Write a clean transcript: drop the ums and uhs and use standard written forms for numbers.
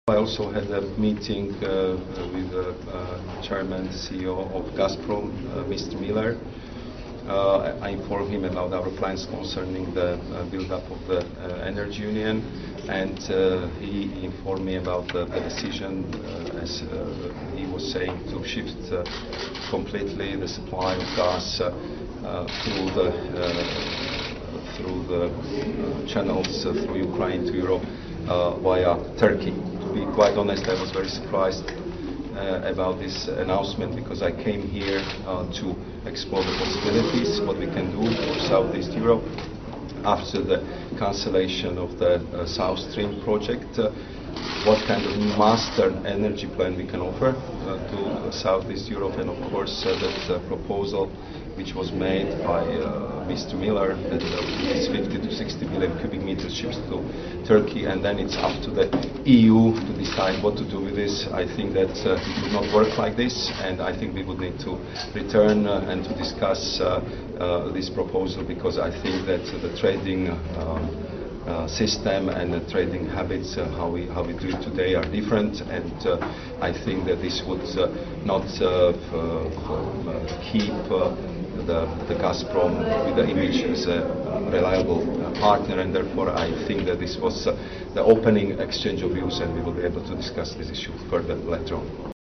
I also had a meeting with the chairman, CEO of Gazprom, Mr. Miller. I informed him about our plans concerning the build-up of the energy union, and he informed me about the decision, as he was saying, to shift completely the supply of gas through the channels through Ukraine to Europe via Turkey. To be quite honest, I was very surprised about this announcement, because I came here to explore the possibilities, what we can do for Southeast Europe after the cancellation of the South Stream project, what kind of master energy plan we can offer to Southeast Europe, and of course that proposal which was made by Mr. Miller, that is 50 to 60 million cubic meters ships to Turkey, and then it's up to the EU to decide what to do with this. I think that it will not work like this, and I think we would need to return and to discuss this proposal, because I think that the trading system and the trading habits, how we do it today, are different, and I think that this would not keep the Gazprom with the image as a reliable partner, and therefore I think that this was the opening exchange of views, and we will be able to discuss this issue further later on.